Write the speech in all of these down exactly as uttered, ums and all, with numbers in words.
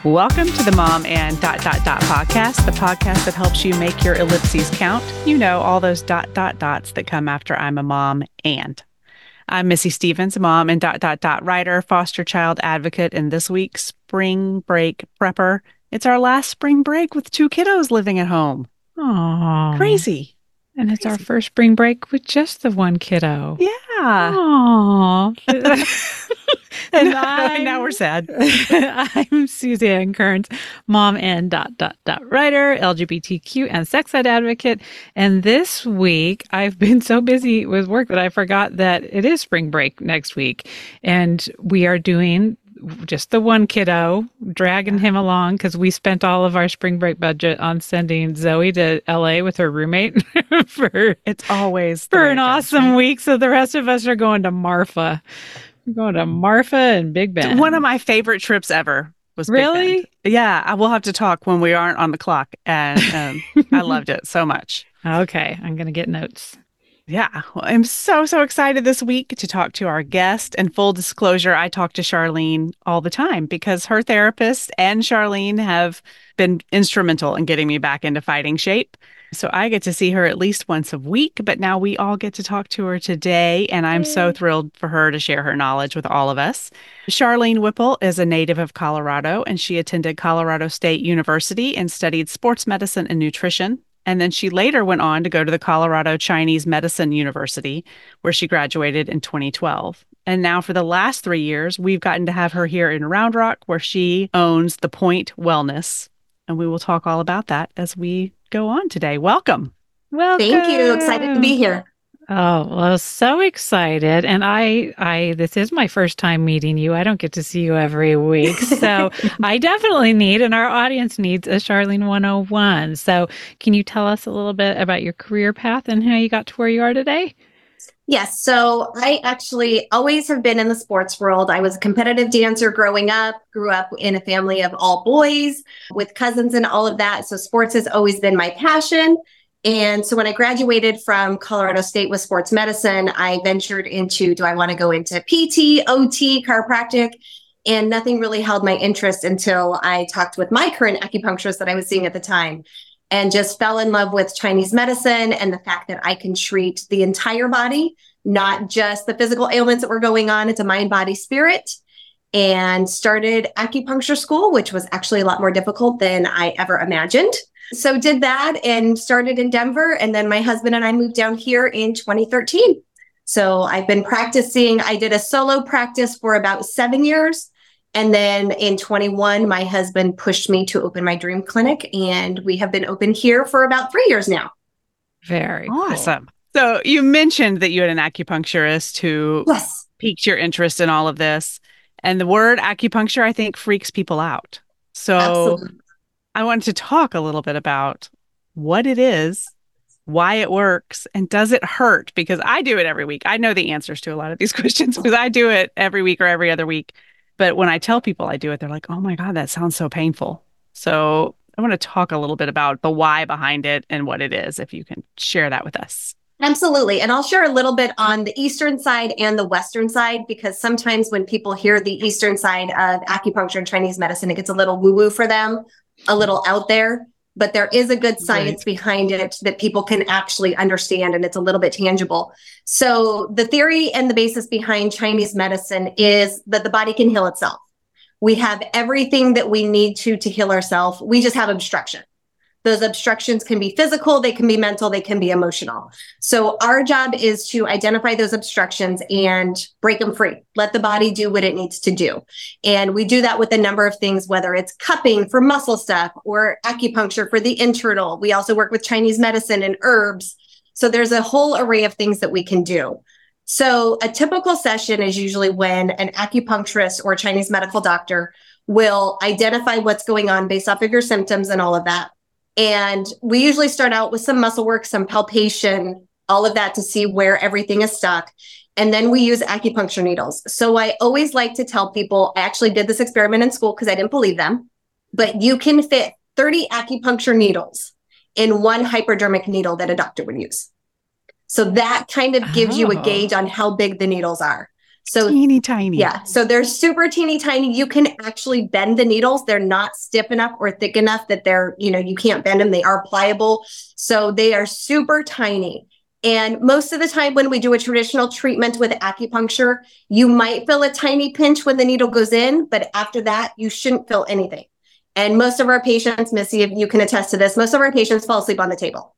Welcome to the Mom and dot dot dot podcast, the podcast that helps you make your ellipses count. You know, all those dot dot dots that come after I'm a mom and. I'm Missy Stevens, a mom and dot dot dot writer, foster child advocate, and this week's spring break prepper. It's our last spring break with two kiddos living at home. Aww. Crazy. And it's Crazy. our first spring break with just the one kiddo. Yeah. Aww. And I'm, now we're sad. I'm Suzanne Kearns, mom and dot dot dot writer, L G B T Q and sex ed advocate. And this week, I've been so busy with work that I forgot that it is spring break next week. And we are doing just the one kiddo, dragging him along because we spent all of our spring break budget on sending Zoe to L A with her roommate for it's always for an awesome right? week. So the rest of us are going to Marfa. We're going to Marfa and Big Bend. One of my favorite trips ever was really? Big Bend. Yeah, I will have to talk when we aren't on the clock. And um, I loved it so much. Okay, I'm going to get notes. Yeah, well, I'm so, so excited this week to talk to our guest. And full disclosure, I talk to Charlene all the time because her therapist and Charlene have been instrumental in getting me back into fighting shape. So I get to see her at least once a week, but now we all get to talk to her today. And I'm so thrilled for her to share her knowledge with all of us. Charlene Whipple is a native of Colorado, and she attended Colorado State University and studied sports medicine and nutrition. And then she later went on to go to the Colorado Chinese Medicine University, where she graduated in twenty twelve. And now for the last three years, we've gotten to have her here in Round Rock, where she owns The Point Wellness. And we will talk all about that as we go on today. Welcome. Welcome. Thank you. Excited to be here. Oh, well, so excited. And I, I, this is my first time meeting you. I don't get to see you every week. So I definitely need, and our audience needs, a Charlene one oh one. So can you tell us a little bit about your career path and how you got to where you are today? Yes. So I actually always have been in the sports world. I was a competitive dancer growing up, grew up in a family of all boys with cousins and all of that. So sports has always been my passion. And so when I graduated from Colorado State with sports medicine, I ventured into, do I want to go into P T, O T, chiropractic? And nothing really held my interest until I talked with my current acupuncturist that I was seeing at the time, and just fell in love with Chinese medicine and the fact that I can treat the entire body, not just the physical ailments that were going on. It's a mind, body, spirit. And started acupuncture school, which was actually a lot more difficult than I ever imagined. So did that and started in Denver. And then my husband and I moved down here in twenty thirteen. So I've been practicing. I did a solo practice for about seven years. And then in twenty-one, my husband pushed me to open my dream clinic. And we have been open here for about three years now. Very awesome. Cool. So you mentioned that you had an acupuncturist who yes. piqued your interest in all of this. And the word acupuncture, I think, freaks people out. So Absolutely. I wanted to talk a little bit about what it is, why it works, and does it hurt? Because I do it every week. I know the answers to a lot of these questions because I do it every week or every other week. But when I tell people I do it, they're like, oh my God, that sounds so painful. So I want to talk a little bit about the why behind it and what it is, if you can share that with us. Absolutely. And I'll share a little bit on the Eastern side and the Western side, because sometimes when people hear the Eastern side of acupuncture and Chinese medicine, it gets a little woo-woo for them, a little out there. But there is a good science right. behind it that people can actually understand, and it's a little bit tangible. So the theory and the basis behind Chinese medicine is that the body can heal itself. We have everything that we need to to heal ourselves. We just have obstruction. Those obstructions can be physical, they can be mental, they can be emotional. So our job is to identify those obstructions and break them free. Let the body do what it needs to do. And we do that with a number of things, whether it's cupping for muscle stuff or acupuncture for the internal. We also work with Chinese medicine and herbs. So there's a whole array of things that we can do. So a typical session is usually when an acupuncturist or Chinese medical doctor will identify what's going on based off of your symptoms and all of that. And we usually start out with some muscle work, some palpation, all of that to see where everything is stuck. And then we use acupuncture needles. So I always like to tell people, I actually did this experiment in school because I didn't believe them, but you can fit thirty acupuncture needles in one hypodermic needle that a doctor would use. So that kind of gives oh. you a gauge on how big the needles are. So teeny tiny. Yeah. So they're super teeny tiny. You can actually bend the needles. They're not stiff enough or thick enough that they're, you know, you can't bend them. They are pliable. So they are super tiny. And most of the time when we do a traditional treatment with acupuncture, you might feel a tiny pinch when the needle goes in, but after that, you shouldn't feel anything. And most of our patients, Missy, if you can attest to this, most of our patients fall asleep on the table.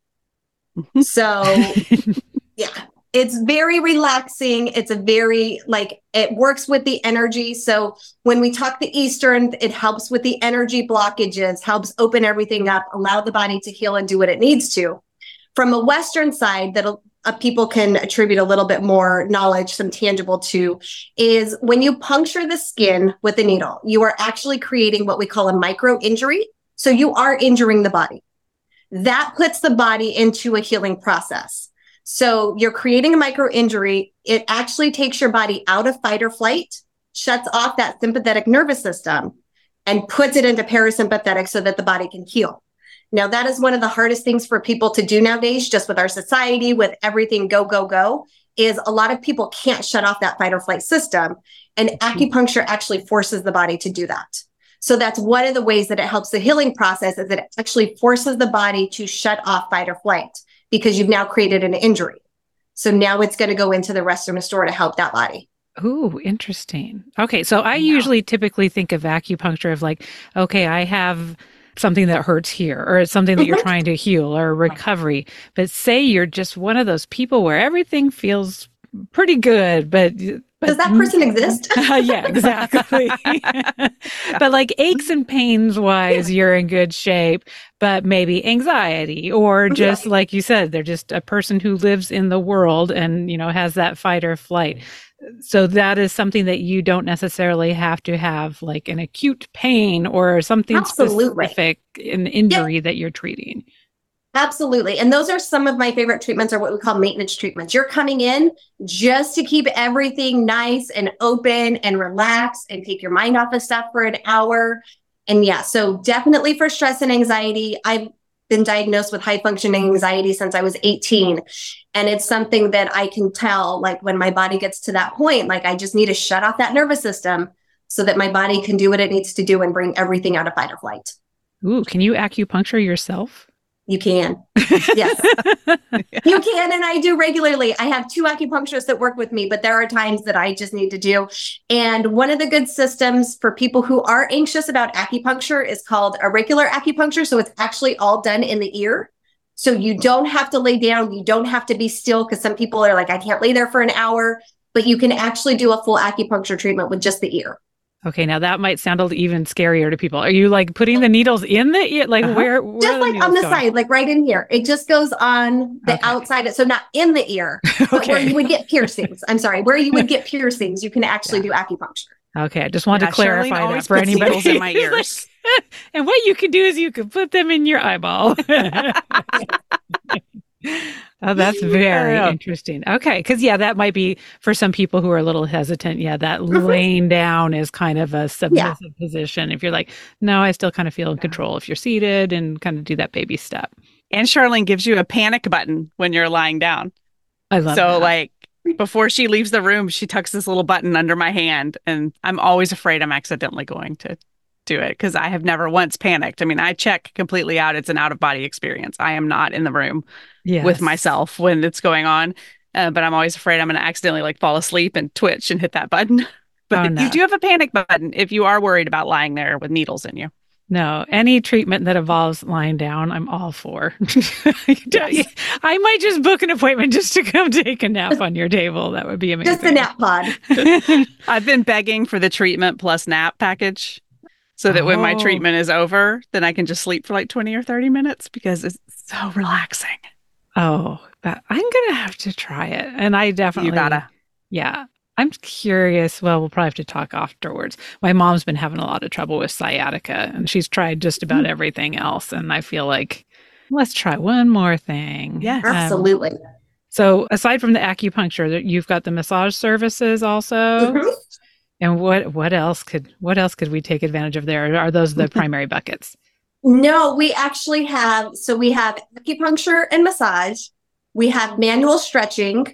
So yeah, it's very relaxing. It's a very, like, it works with the energy. So when we talk the Eastern, it helps with the energy blockages, helps open everything up, allow the body to heal and do what it needs to. From a Western side that uh, people can attribute a little bit more knowledge, some tangible to, is when you puncture the skin with a needle, you are actually creating what we call a micro injury. So you are injuring the body. That puts the body into a healing process. So you're creating a micro injury. It actually takes your body out of fight or flight, shuts off that sympathetic nervous system, and puts it into parasympathetic so that the body can heal. Now, that is one of the hardest things for people to do nowadays, just with our society, with everything go, go, go, is a lot of people can't shut off that fight or flight system. And acupuncture actually forces the body to do that. So that's one of the ways that it helps the healing process, is that it actually forces the body to shut off fight or flight, because you've now created an injury. So now it's going to go into the rest and restore to help that body. Ooh, interesting. Okay. So I yeah. usually typically think of acupuncture of like, okay, I have something that hurts here, or it's something that you're trying to heal, or recovery. But say you're just one of those people where everything feels pretty good, but But, Does that person exist? uh, yeah, exactly. But like aches and pains wise, you're in good shape, but maybe anxiety, or just like you said, they're just a person who lives in the world and, you know, has that fight or flight. So that is something that you don't necessarily have to have like an acute pain or something Absolutely. specific, an injury Yep. that you're treating. Absolutely. And those are some of my favorite treatments, are what we call maintenance treatments. You're coming in just to keep everything nice and open and relax and take your mind off of stuff for an hour. And yeah, so definitely for stress and anxiety. I've been diagnosed with high functioning anxiety since I was eighteen. And it's something that I can tell, like when my body gets to that point, like I just need to shut off that nervous system so that my body can do what it needs to do and bring everything out of fight or flight. Ooh, can you acupuncture yourself? You can. Yes, you can. And I do regularly. I have two acupuncturists that work with me, but there are times that I just need to do. And one of the good systems for people who are anxious about acupuncture is called auricular acupuncture. So it's actually all done in the ear. So you don't have to lay down. You don't have to be still, because some people are like, I can't lay there for an hour, but you can actually do a full acupuncture treatment with just the ear. Okay, now that might sound a little even scarier to people. Are you like putting the needles in the ear? Like uh-huh. where, where? Just like on the going? Side, like right in here. It just goes on the okay. outside. So not in the ear, but okay. where you would get piercings. I'm sorry, where you would get piercings, you can actually yeah. do acupuncture. Okay, I just wanted yeah, to clarify Charlene that for anybody. Needles in my ears. And what you can do is you can put them in your eyeball. Oh, that's very yeah. interesting. Okay. Because, yeah, that might be for some people who are a little hesitant. Yeah, that laying down is kind of a submissive yeah. position. If you're like, no, I still kind of feel in control. If you're seated and kind of do that baby step. And Charlene gives you a panic button when you're lying down. I love so, that. like, before she leaves the room, she tucks this little button under my hand. And I'm always afraid I'm accidentally going to do it, because I have never once panicked. I mean, I check completely out. It's an out of body experience. I am not in the room yes. with myself when it's going on. Uh, but I'm always afraid I'm going to accidentally like fall asleep and twitch and hit that button. But oh, no. you do have a panic button if you are worried about lying there with needles in you. No, any treatment that involves lying down, I'm all for. Yes. I might just book an appointment just to come take a nap on your table. That would be amazing. Just a nap pod. I've been begging for the treatment plus nap package, so that oh. when my treatment is over, then I can just sleep for like twenty or thirty minutes, because it's so relaxing. Oh, that, I'm going to have to try it. And I definitely... You gotta. Yeah. I'm curious. Well, we'll probably have to talk afterwards. My mom's been having a lot of trouble with sciatica, and she's tried just about mm. everything else. And I feel like, let's try one more thing. Yes, um, absolutely. So aside from the acupuncture, you've got the massage services also. Mm-hmm. And what, what else could, what else could we take advantage of there? Are those the primary buckets? No, we actually have, so we have acupuncture and massage. We have manual stretching.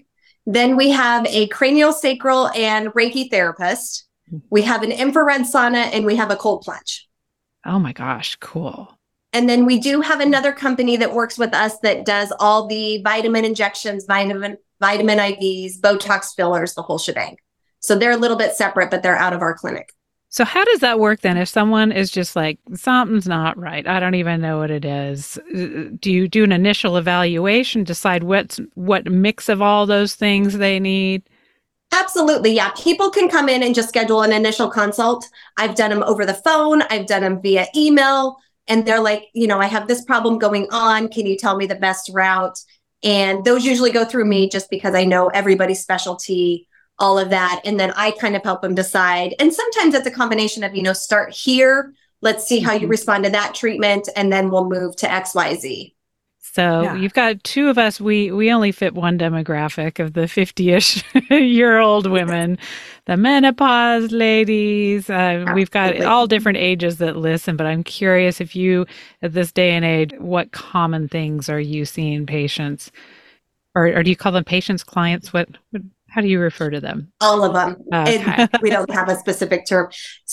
Then we have a cranial sacral and Reiki therapist. We have an infrared sauna and we have a cold plunge. Oh my gosh, cool. And then we do have another company that works with us that does all the vitamin injections, vitamin vitamin I Vs, Botox fillers, the whole shebang. So they're a little bit separate, but they're out of our clinic. So how does that work then? If someone is just like, something's not right, I don't even know what it is. Do you do an initial evaluation, decide what's, what mix of all those things they need? Absolutely. Yeah. People can come in and just schedule an initial consult. I've done them over the phone. I've done them via email. And they're like, you know, I have this problem going on. Can you tell me the best route? And those usually go through me just because I know everybody's specialty, all of that. And then I kind of help them decide. And sometimes it's a combination of, you know, start here. Let's see how you respond to that treatment. And then we'll move to X, Y, Z. So yeah. You've got two of us. We we only fit one demographic of the fifty-ish year old women, the menopause ladies. Uh, we've got all different ages that listen. But I'm curious if you, at this day and age, what common things are you seeing patients, or, or do you call them patients, clients? What, what how do you refer to them? All of them. Okay. It, we don't have a specific term.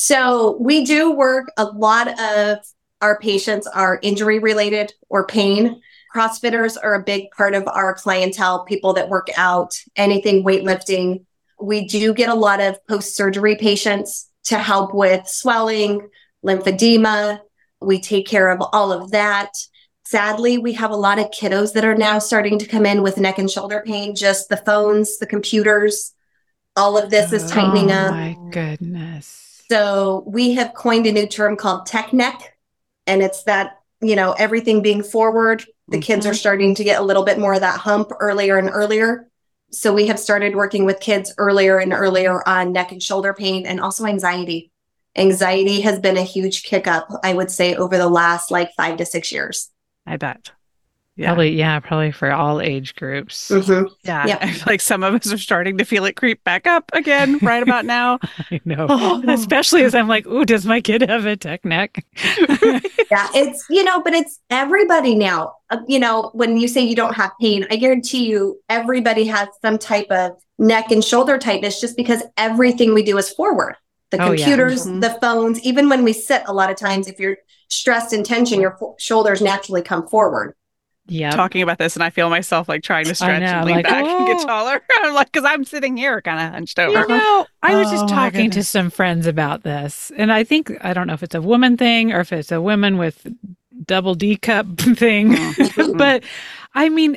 So we do work. A lot of our patients are injury related or pain. CrossFitters are a big part of our clientele, people that work out, anything weightlifting. We do get a lot of post-surgery patients to help with swelling, lymphedema. We take care of all of that. Sadly, we have a lot of kiddos that are now starting to come in with neck and shoulder pain, just the phones, the computers, all of this is tightening oh, up. Oh my goodness. So we have coined a new term called tech neck, and it's that, you know, everything being forward. The mm-hmm. kids are starting to get a little bit more of that hump earlier and earlier. So we have started working with kids earlier and earlier on neck and shoulder pain and also anxiety. Anxiety has been a huge kick up, I would say, over the last like five to six years. I bet. Yeah. Probably, yeah, probably for all age groups. Mm-hmm. Yeah. Yep. I feel like some of us are starting to feel it creep back up again right about now. I know. Oh. Especially as I'm like, ooh, does my kid have a tech neck? Yeah, it's, you know, but it's everybody now. Uh, you know, when you say you don't have pain, I guarantee you everybody has some type of neck and shoulder tightness just because everything we do is forward. The oh, computers, yeah. mm-hmm. the phones, even when we sit, a lot of times, if you're stressed and tension, your fo- shoulders naturally come forward. Yeah, talking about this, and I feel myself like trying to stretch know, and lean like, back oh. and get taller. I'm like, because I'm sitting here, kind of hunched over. You know, I was oh, just talking to some friends about this, and I think I don't know if it's a woman thing or if it's a women with double D cup thing, mm-hmm. but I mean,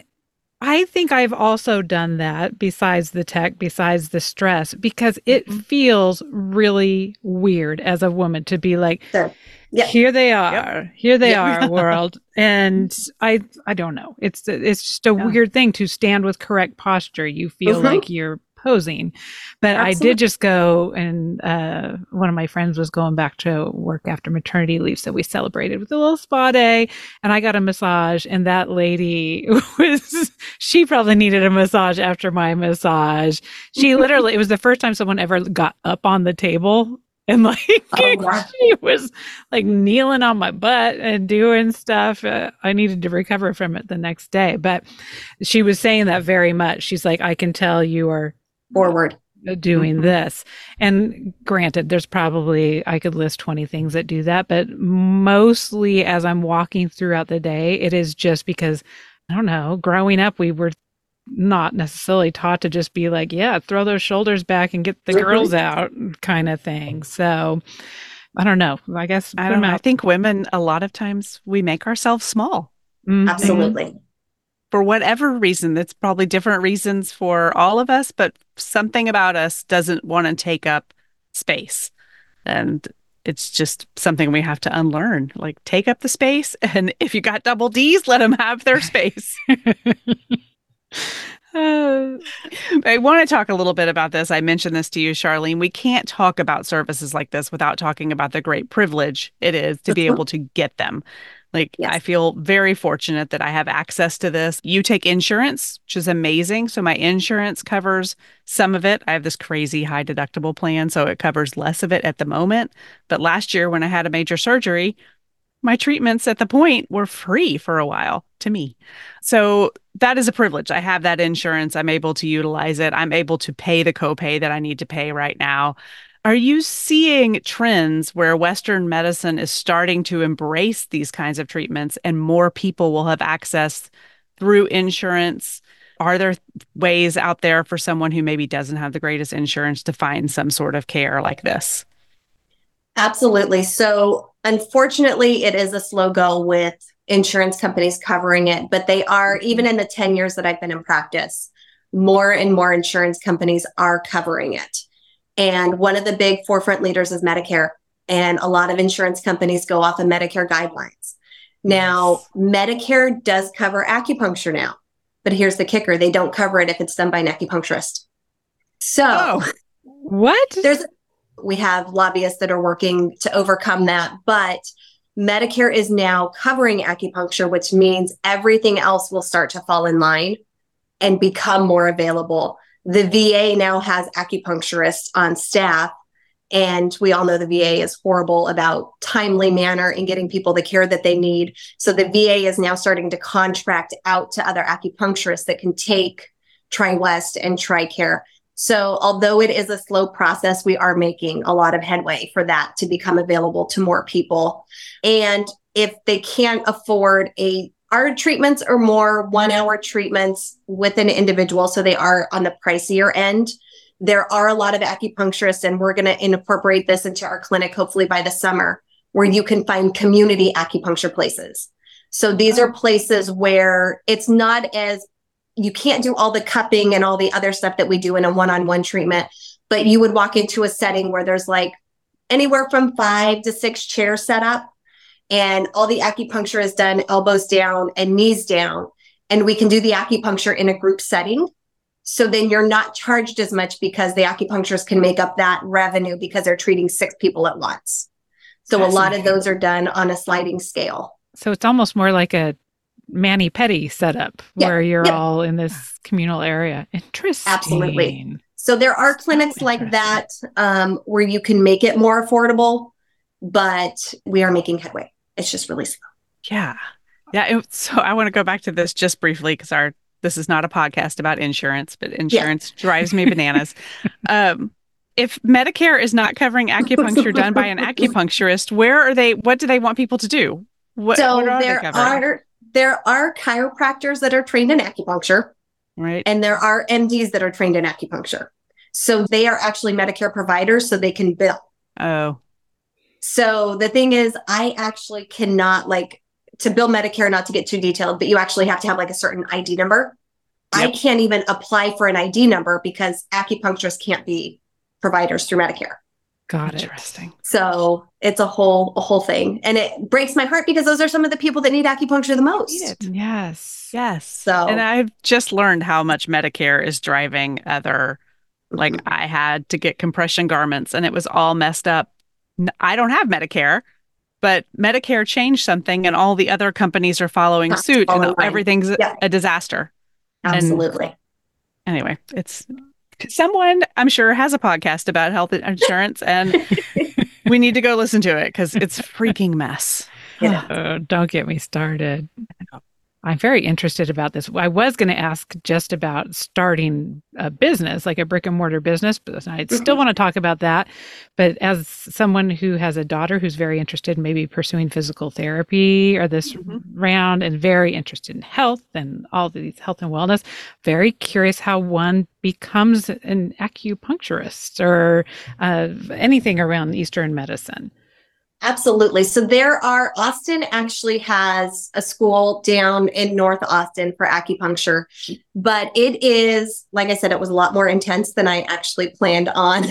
I think I've also done that. Besides the tech, besides the stress, because it mm-hmm. feels really weird as a woman to be like. Sure. Yep. Here they are. Yep. Here they yep. are, world. And I I don't know. It's it's just a yeah. weird thing to stand with correct posture. You feel mm-hmm. like you're posing. But Absolutely. I did just go, and uh, one of my friends was going back to work after maternity leave, so we celebrated with a little spa day, and I got a massage, and that lady was, she probably needed a massage after my massage. She literally, it was the first time someone ever got up on the table. And like, oh, wow. she was like kneeling on my butt and doing stuff. Uh, I needed to recover from it the next day. But she was saying that very much. She's like, I can tell you are forward doing mm-hmm. this. And granted, there's probably, I could list twenty things that do that. But mostly as I'm walking throughout the day, it is just because, I don't know, growing up, we were not necessarily taught to just be like, yeah, throw those shoulders back and get the mm-hmm. girls out kind of thing. So I don't know. I guess I don't know. I think women, a lot of times we make ourselves small. Mm-hmm. Absolutely. For whatever reason, that's probably different reasons for all of us, but something about us doesn't want to take up space. And it's just something we have to unlearn. Like, take up the space. And if you got double D's, let them have their space. Uh, I want to talk a little bit about this. I mentioned this to you, Charlene. We can't talk about services like this without talking about the great privilege it is to be able to get them. Like, yes. I feel very fortunate that I have access to this. You take insurance, which is amazing. So my insurance covers some of it. I have this crazy high deductible plan, so it covers less of it at the moment. But last year when I had a major surgery, my treatments at the point were free for a while to me. So that is a privilege. I have that insurance. I'm able to utilize it. I'm able to pay the copay that I need to pay right now. Are you seeing trends where Western medicine is starting to embrace these kinds of treatments and more people will have access through insurance? Are there ways out there for someone who maybe doesn't have the greatest insurance to find some sort of care like this? Absolutely. So unfortunately, it is a slow go with insurance companies covering it, but they are, even in the ten years that I've been in practice, more and more insurance companies are covering it. And one of the big forefront leaders is Medicare. And a lot of insurance companies go off of Medicare guidelines. Now, Medicare does cover acupuncture now, but here's the kicker. They don't cover it if it's done by an acupuncturist. So Oh, What? there's we have lobbyists that are working to overcome that, but Medicare is now covering acupuncture, which means everything else will start to fall in line and become more available. The V A now has acupuncturists on staff, and we all know the V A is horrible about timely manner in getting people the care that they need. So the V A is now starting to contract out to other acupuncturists that can take TriWest and TRICARE. So although it is a slow process, we are making a lot of headway for that to become available to more people. And if they can't afford a, our treatments are more one hour treatments with an individual. So they are on the pricier end. There are a lot of acupuncturists, and we're going to incorporate this into our clinic, hopefully by the summer, where you can find community acupuncture places. So these are places where it's not as you can't do all the cupping and all the other stuff that we do in a one-on-one treatment, but you would walk into a setting where there's like anywhere from five to six chairs set up, and all the acupuncture is done elbows down and knees down. And we can do the acupuncture in a group setting. So then you're not charged as much because the acupuncturists can make up that revenue because they're treating six people at once. So a lot of those are done on a sliding scale. So it's almost more like a mani-pedi setup Yeah, where you're yeah. all in this communal area. Interesting. Absolutely. So there are So clinics like interesting. that um, where you can make it more affordable, but we are making headway. It's just really slow. yeah. Yeah. It, so I want to go back to this just briefly because our this is not a podcast about insurance, but insurance drives me bananas. Um, if Medicare is not covering acupuncture done by an acupuncturist, where are they? What do they want people to do? What, so what are they there covering? are there are chiropractors that are trained in acupuncture, Right. and there are M Ds that are trained in acupuncture. So they are actually Medicare providers, so they can bill. Oh, So the thing is, I actually cannot, like, to bill Medicare, not to get too detailed, but you actually have to have like a certain I D number. I Yep. can't even apply for an I D number because acupuncturists can't be providers through Medicare. Got it. interesting. So it's a whole a whole thing, and it breaks my heart because those are some of the people that need acupuncture the most. Need it. Yes. Yes. So- and I've just learned how much Medicare is driving other, like Mhm. I had to get compression garments and it was all messed up. N- I don't have Medicare, but Medicare changed something and all the other companies are following Huh, suit all in and line. everything's a- Yeah. a disaster. And- Absolutely. Anyway, it's someone I'm sure has a podcast about health insurance and we need to go listen to it because it's a freaking mess. Yeah. Oh, don't get me started. I'm very interested about this. I was going to ask just about starting a business, like a brick and mortar business, but I still Mhm. want to talk about that. But as someone who has a daughter who's very interested in maybe pursuing physical therapy or this Mhm. round and very interested in health and all these health and wellness, very curious how one becomes an acupuncturist or uh, anything around Eastern medicine. Absolutely. So there are, Austin actually has a school down in North Austin for acupuncture, but it is, like I said, it was a lot more intense than I actually planned on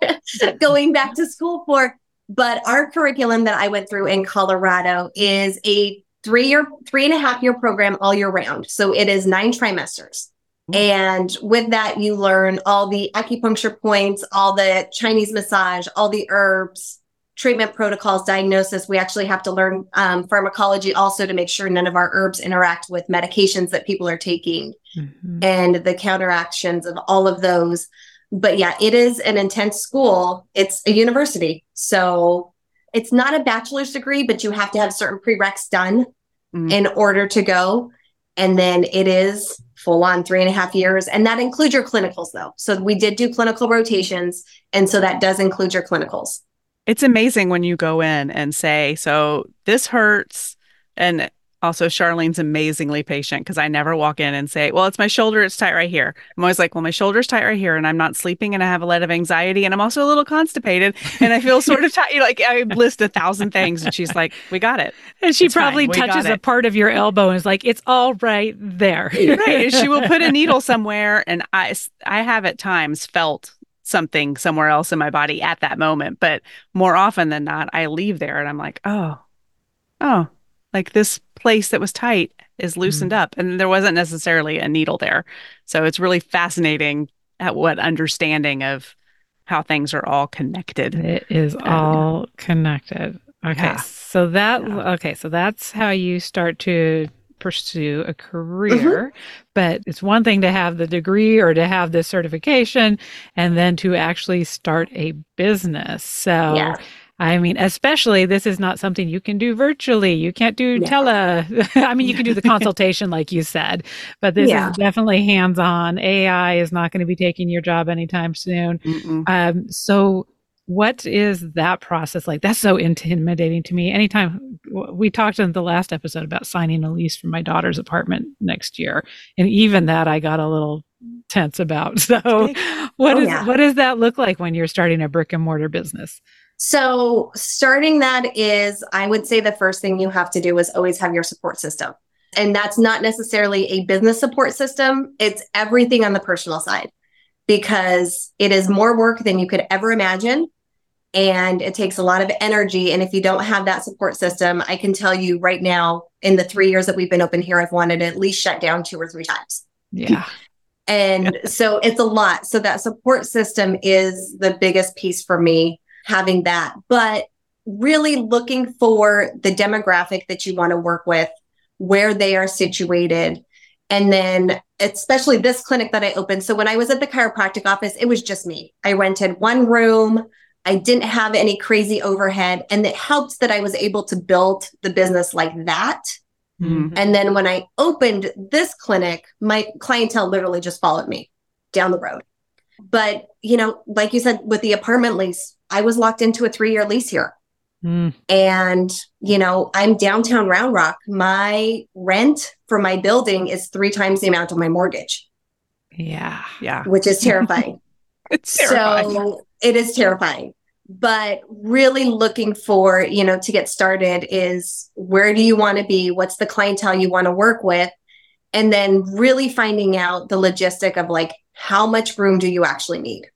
going back to school for. But our curriculum that I went through in Colorado is a three year, three and a half year program all year round. So it is nine trimesters. And with that, you learn all the acupuncture points, all the Chinese massage, all the herbs, treatment protocols, diagnosis. We actually have to learn um, pharmacology also to make sure none of our herbs interact with medications that people are taking Mhm. and the counteractions of all of those. But yeah, it is an intense school. It's a university. So it's not a bachelor's degree, but you have to have certain prereqs done Mm. in order to go. And then it is full on three and a half years. And that includes your clinicals though. So we did do clinical rotations. And so that does include your clinicals. It's amazing when you go in and say, so this hurts. And also Charlene's amazingly patient because I never walk in and say, well, it's my shoulder. It's tight right here. I'm always like, well, my shoulder's tight right here and I'm not sleeping and I have a lot of anxiety and I'm also a little constipated and I feel sort of tight. Like I list a thousand things and she's like, we got it. And she It's probably fine. We got touches a it. part of your elbow and is like, it's all right there. Right. She will put a needle somewhere and I, I have at times felt something somewhere else in my body at that moment. But more often than not, I leave there and I'm like, oh, oh, like this place that was tight is loosened Mm. up. And there wasn't necessarily a needle there. So it's really fascinating at what understanding of how things are all connected. It is all connected. Okay. Yeah. So that, Yeah. okay. So that's how you start to pursue a career. But it's one thing to have the degree or to have this certification and then to actually start a business. So, Yeah. I mean, especially this is not something you can do virtually. You can't do Yeah. tele. I mean, you can do the consultation like you said, but this Yeah. is definitely hands-on. A I is not going to be taking your job anytime soon. Mm-mm. Um, so what is that process like? That's so intimidating to me. Anytime we talked in the last episode about signing a lease for my daughter's apartment next year, and even that I got a little tense about. So what Oh, is yeah. what does that look like when you're starting a brick and mortar business? So starting that is, I would say the first thing you have to do is always have your support system. And that's not necessarily a business support system. It's everything on the personal side because it is more work than you could ever imagine. And it takes a lot of energy. And if you don't have that support system, I can tell you right now, in the three years that we've been open here, I've wanted to at least shut down two or three times. Yeah. And so it's a lot. So that support system is the biggest piece for me, having that. But really looking for the demographic that you want to work with, where they are situated. And then especially this clinic that I opened. So when I was at the chiropractic office, it was just me. I rented one room. I didn't have any crazy overhead. And it helped that I was able to build the business like that. Mhm. And then when I opened this clinic, my clientele literally just followed me down the road. But, you know, like you said, with the apartment lease, I was locked into a three year lease here. Mm. And, you know, I'm downtown Round Rock. My rent for my building is three times the amount of my mortgage, Yeah. Yeah. which is terrifying. It's terrifying. So it is terrifying. But really looking for, you know, to get started is where do you want to be? What's the clientele you want to work with? And then really finding out the logistic of like, how much room do you actually need?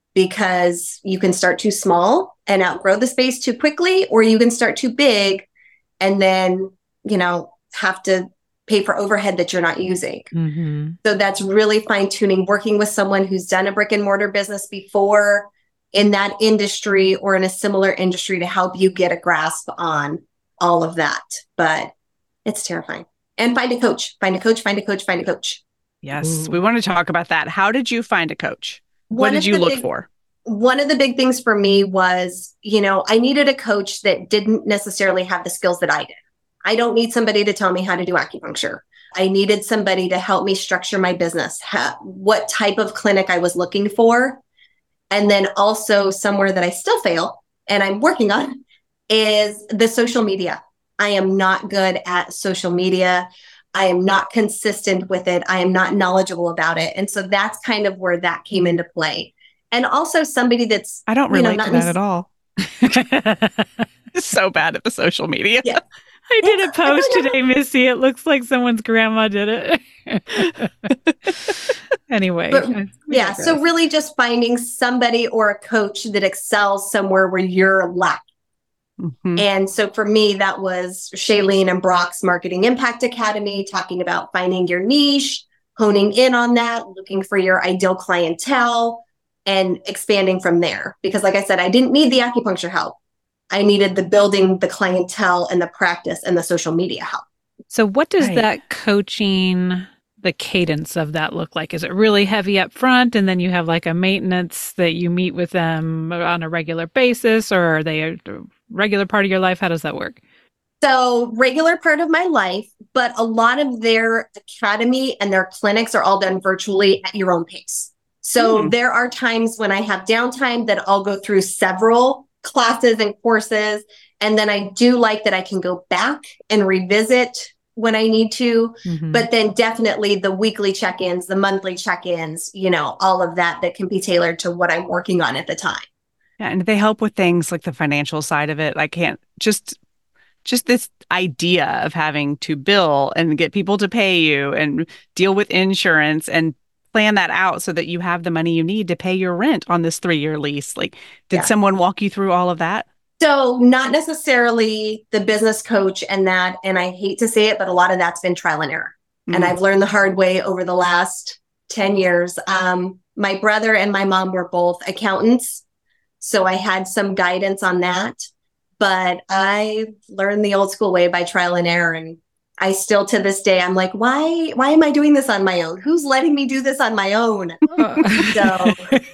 Because you can start too small and outgrow the space too quickly, or you can start too big and then, you know, have to pay for overhead that you're not using. Mm-hmm. So that's really fine tuning, working with someone who's done a brick and mortar business before in that industry or in a similar industry to help you get a grasp on all of that. But it's terrifying. And find a coach, find a coach, find a coach, find a coach. Yes. Ooh. We want to talk about that. How did you find a coach? What One did of you the look big- for? One of the big things for me was, you know, I needed a coach that didn't necessarily have the skills that I did. I don't need somebody to tell me how to do acupuncture. I needed somebody to help me structure my business, ha- what type of clinic I was looking for. And then also somewhere that I still fail and I'm working on is the social media. I am not good at social media. I am not consistent with it. I am not knowledgeable about it. And so that's kind of where that came into play. And also somebody that's, I don't you know, relate not to that necess- at all. So bad at the social media. Yeah. I did a It's- I post don't know. today, Missy. It looks like someone's grandma did it. Anyway. But, I- we Yeah. digress. So really just finding somebody or a coach that excels somewhere where you're lacking. Mhm. And so for me, that was Shailene and Brock's Marketing Impact Academy, talking about finding your niche, honing in on that, looking for your ideal clientele, and expanding from there. Because like I said, I didn't need the acupuncture help. I needed the building, the clientele, and the practice and the social media help. So what does Right. that coaching, the cadence of that look like? Is it really heavy up front and then you have like a maintenance that you meet with them on a regular basis, or are they regular part of your life? How does that work? So regular part of my life, but a lot of their academy and their clinics are all done virtually at your own pace. So mm. there are times when I have downtime that I'll go through several classes and courses. And then I do like that I can go back and revisit when I need to, mm-hmm. but then definitely the weekly check-ins, the monthly check-ins, you know, all of that, that can be tailored to what I'm working on at the time. Yeah, and they help with things like the financial side of it. I can't just just this idea of having to bill and get people to pay you and deal with insurance and plan that out so that you have the money you need to pay your rent on this three-year lease. Like, did yeah. someone walk you through all of that? So not necessarily the business coach and that, and I hate to say it, but a lot of that's been trial and error. Mm. And I've learned the hard way over the last ten years. Um, my brother and my mom were both accountants, so I had some guidance on that. But I learned the old school way by trial and error. And I still, to this day, I'm like, why, why am I doing this on my own? Who's letting me do this on my own? Uh, so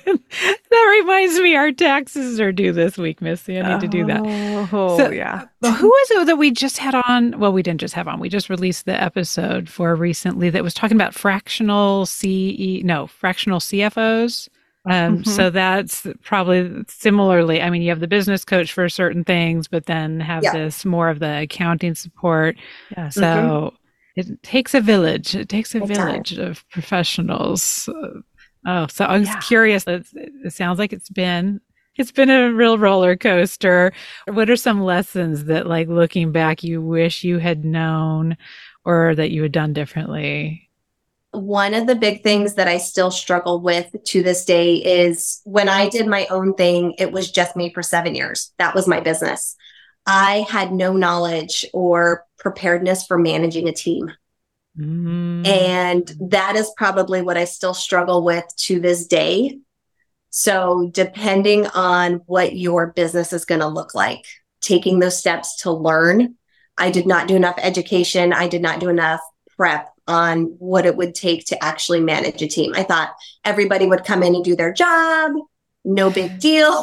that reminds me, our taxes are due this week, Missy. I need to do that. Oh, so, yeah. Who was it that we just had on? Well, we didn't just have on. We just released the episode for recently that was talking about fractional C E, no, fractional C F Os. Um, mm-hmm. So that's probably similarly, I mean, you have the business coach for certain things, but then have yeah. this more of the accounting support. Yeah, so mm-hmm. it takes a village. It takes a it village does. of professionals. Oh, so I was yeah. curious. It, it sounds like it's been, it's been a real roller coaster. What are some lessons that, like, looking back, you wish you had known or that you had done differently? One of the big things that I still struggle with to this day is when I did my own thing, it was just me for seven years. That was my business. I had no knowledge or preparedness for managing a team. Mm. And that is probably what I still struggle with to this day. So depending on what your business is going to look like, taking those steps to learn. I did not do enough education. I did not do enough prep on what it would take to actually manage a team. I thought everybody would come in and do their job. No big deal,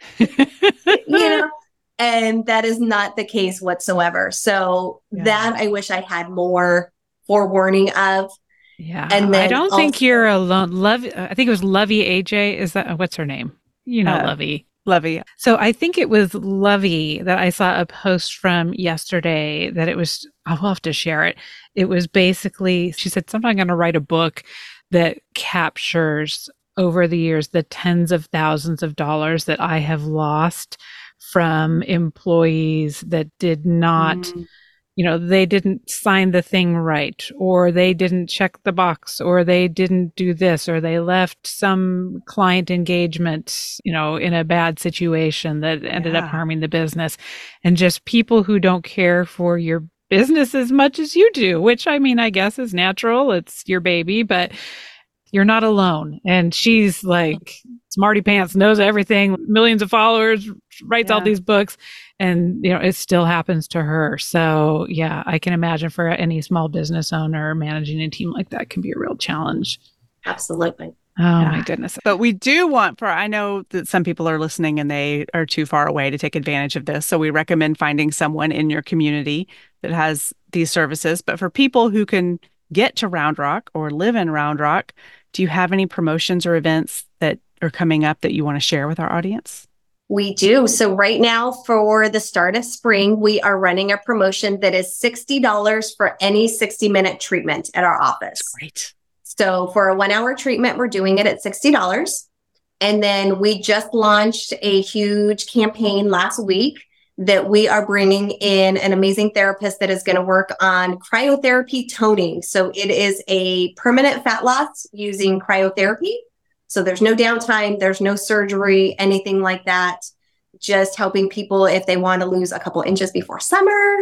you know, and that is not the case whatsoever. So yeah. that I wish I had more forewarning of. Yeah. And then I don't also, think you're alone. Love, I think it was Lovey A J. Is that, what's her name? You know, uh, Lovey. Lovey. So I think it was Lovey that I saw a post from yesterday that it was, I'll have to share it. It was basically, she said, sometime I'm going to write a book that captures over the years the tens of thousands of dollars that I have lost from employees that did not, mm. you know, they didn't sign the thing right, or they didn't check the box, or they didn't do this, or they left some client engagement, you know, in a bad situation that ended yeah. up harming the business. And just people who don't care for your business as much as you do, which, I mean, I guess is natural. It's your baby, but you're not alone. And she's like smarty pants, knows everything, millions of followers, writes yeah. all these books, and, you know, it still happens to her. So yeah, I can imagine for any small business owner, managing a team like that can be a real challenge. Absolutely. Oh yeah. my goodness. But we do want for, I know that some people are listening and they are too far away to take advantage of this. So we recommend finding someone in your community that has these services. But for people who can get to Round Rock or live in Round Rock, do you have any promotions or events that are coming up that you want to share with our audience? We do. So right now for the start of spring, we are running a promotion that is sixty dollars for any sixty minute treatment at our office. That's great. So for a one hour treatment, we're doing it at sixty dollars. And then we just launched a huge campaign last week that we are bringing in an amazing therapist that is going to work on cryotherapy toning. So it is a permanent fat loss using cryotherapy. So there's no downtime, there's no surgery, anything like that. Just helping people if they want to lose a couple inches before summer.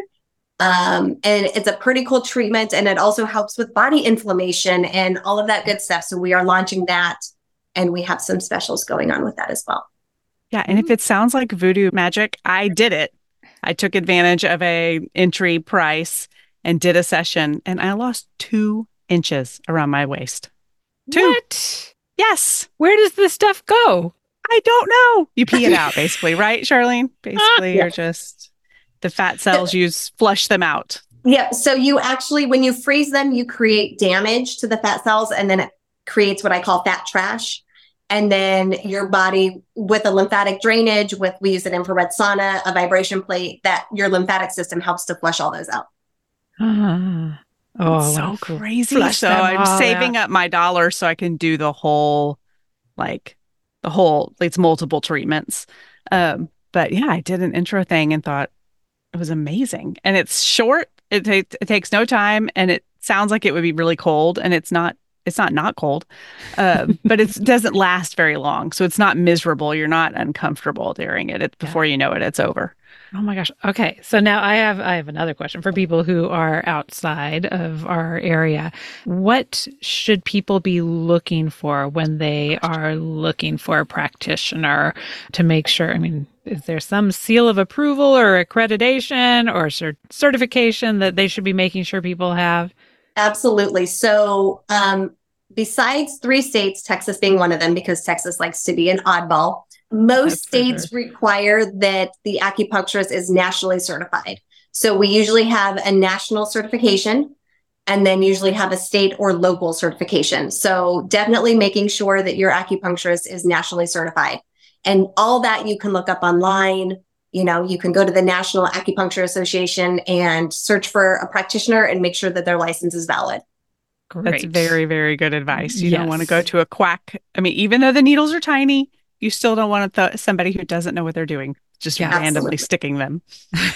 Um, and it's a pretty cool treatment, and it also helps with body inflammation and all of that good stuff. So we are launching that, and we have some specials going on with that as well. Yeah. And if it sounds like voodoo magic, I did it. I took advantage of a entry price and did a session, and I lost two inches around my waist. Two. What? Yes. Where does this stuff go? I don't know. You pee it out, basically, right, Charlene? Basically, Yeah. you're just the fat cells. You s- flush them out. Yeah. So you actually, when you freeze them, you create damage to the fat cells, and then it creates what I call fat trash. And then your body, with a lymphatic drainage, with we use an infrared sauna, a vibration plate, that your lymphatic system helps to flush all those out. Ah. Oh, It's I so wanna fl- crazy. flush So them I'm all saving out. up my dollar so I can do the whole, like, the whole, it's multiple treatments. Um, but yeah, I did an intro thing and thought it was amazing. And it's short. It, ta- it takes no time, and it sounds like it would be really cold, and it's not. It's not not cold, um, but it doesn't last very long. So it's not miserable. You're not uncomfortable during it. It Yeah. before you know it, it's over. Oh my gosh. Okay. So now I have I have another question for people who are outside of our area. What should people be looking for when they are looking for a practitioner to make sure? I mean, is there some seal of approval or accreditation or cert- certification that they should be making sure people have? Absolutely. So, um, besides three states, Texas being one of them, because Texas likes to be an oddball, most That's for states sure. require that the acupuncturist is nationally certified. So we usually have a national certification, and then usually have a state or local certification. So definitely making sure that your acupuncturist is nationally certified. And all that you can look up online. You know, you can go to the National Acupuncture Association and search for a practitioner and make sure that their license is valid. Great. That's very, very good advice. You don't want to go Yes. to a quack. I mean, even though the needles are tiny, you still don't want to th- somebody who doesn't know what they're doing just Yeah. randomly Absolutely. sticking them.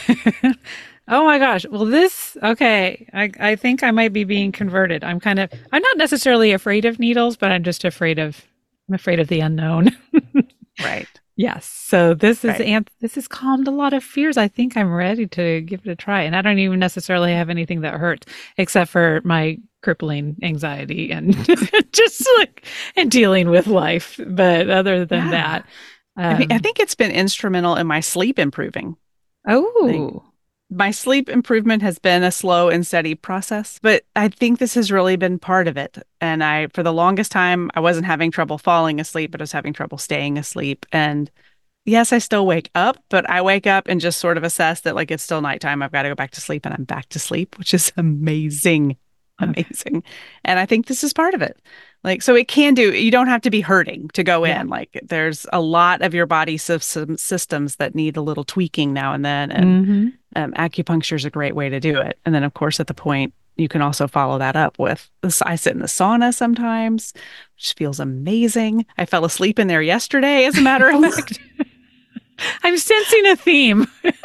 Oh my gosh. Well, this, okay. I, I think I might be being converted. I'm kind of, I'm not necessarily afraid of needles, but I'm just afraid of, I'm afraid of the unknown. Right. Yes. So this is, Right. and this has calmed a lot of fears. I think I'm ready to give it a try. And I don't even necessarily have anything that hurts except for my crippling anxiety and just like, and dealing with life. But other than Yeah. that, I mean, I um, think it's been instrumental in my sleep improving. oh, My sleep improvement has been a slow and steady process, but I think this has really been part of it. And I, for the longest time, I wasn't having trouble falling asleep, but I was having trouble staying asleep. And yes, I still wake up, but I wake up and just sort of assess that like it's still nighttime. I've got to go back to sleep, and I'm back to sleep, which is amazing. Okay. Amazing. And I think this is part of it. Like, so it can do, you don't have to be hurting to go Yeah. in. Like, there's a lot of your body system, systems that need a little tweaking now and then. And hmm um, acupuncture is a great way to do it. And then, of course, at the point, you can also follow that up with this. I sit in the sauna sometimes, which feels amazing. I fell asleep in there yesterday, as a matter of fact. I'm sensing a theme.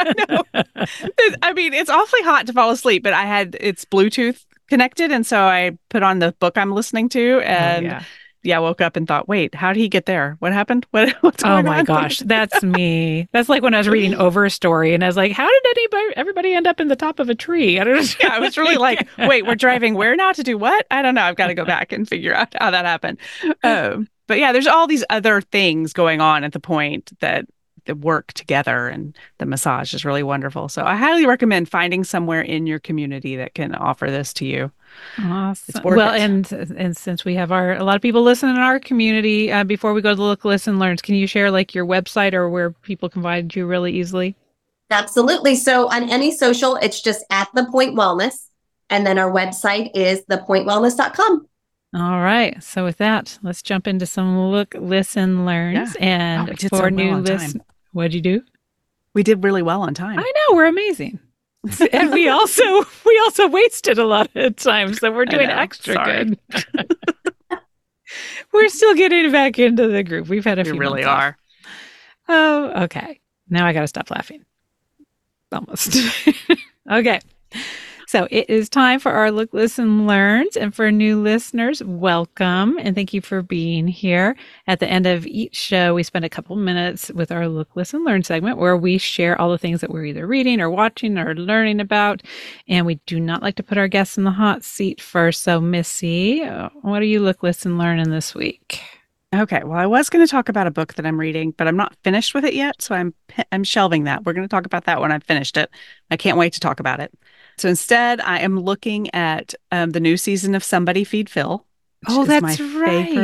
I mean, it's awfully hot to fall asleep, but I had it's Bluetooth connected. And so I put on the book I'm listening to, and oh, yeah. yeah, I woke up and thought, wait, how did he get there? What happened? What, what's Oh going my on? gosh, that's me. That's like when I was reading Over a Story and I was like, how did anybody, everybody end up in the top of a tree? I don't know. Yeah, I was really like, wait, we're driving where now to do what? I don't know. I've got to go back and figure out how that happened. Um, but yeah, there's all these other things going on at the point that that work together, and the massage is really wonderful. So I highly recommend finding somewhere in your community that can offer this to you. Awesome. It's worth Well, it. and and since we have our a lot of people listening in our community, uh, before we go to the Look, Listen, Learns, can you share like your website or where people can find you really easily? Absolutely. So on any social, it's just at The Point Wellness. And then our website is the point wellness dot com. All right. So with that, let's jump into some Look, Listen, Learns. Yeah. And Wow, we did for so well new on time. listeners, what'd you do? We did really well on time. I know, we're amazing. And we also we also wasted a lot of time, so we're I doing know. extra Sorry. good. We're still getting back into the group. We've had a We few really months off. are. Oh, okay. Now I got to stop laughing. Almost. Okay. So it is time for our Look, Listen, Learns. And for new listeners, welcome. And thank you for being here. At the end of each show, we spend a couple minutes with our Look, Listen, Learn segment where we share all the things that we're either reading or watching or learning about. And we do not like to put our guests in the hot seat first. So Missy, uh, what do you Look, Listen, Learning this week? Okay, well, I was going to talk about a book that I'm reading, but I'm not finished with it yet, so I'm I'm shelving that. We're going to talk about that when I've finished it. I can't wait to talk about it. So instead, I am looking at um, the new season of Somebody Feed Phil, which Oh, is that's my right. favorite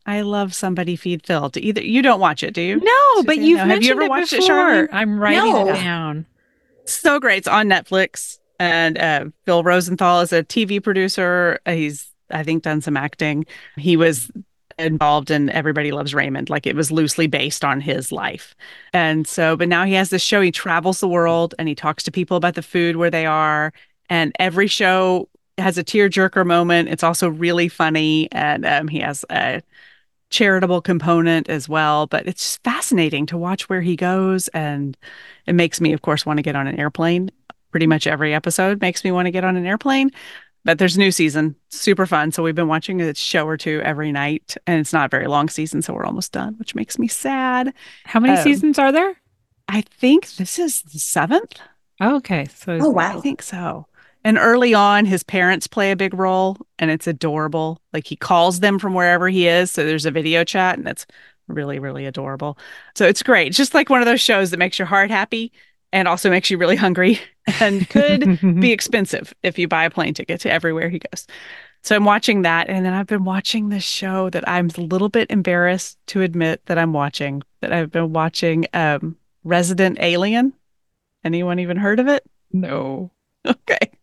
I love Somebody Feed Phil. Do either you don't watch it, do you? No, but Suzanne? you've No. mentioned Have you ever it watched before. it, Charlene? I'm writing No. it down. So great. It's on Netflix. And uh, Phil Rosenthal is a T V producer. He's, I think, done some acting. He was involved in Everybody Loves Raymond. Like it was loosely based on his life. And so, but now he has this show. He travels the world and he talks to people about the food where they are. And every show has a tearjerker moment. It's also really funny. And um, he has a charitable component as well. But it's just fascinating to watch where he goes. And it makes me, of course, want to get on an airplane. Pretty much every episode makes me want to get on an airplane. But there's a new season, super fun. So we've been watching a show or two every night, and it's not a very long season, so we're almost done, which makes me sad. How many Um, seasons are there? I think this is the seventh. Oh, okay. So Oh, I wow. think so. And early on, his parents play a big role, and it's adorable. Like he calls them from wherever he is, so there's a video chat, and it's really, really adorable. So it's great. It's just like one of those shows that makes your heart happy and also makes you really hungry and could be expensive if you buy a plane ticket to everywhere he goes. So I'm watching that. And then I've been watching this show that I'm a little bit embarrassed to admit that I'm watching, that I've been watching um, Resident Alien. Anyone even heard of it? No. Okay.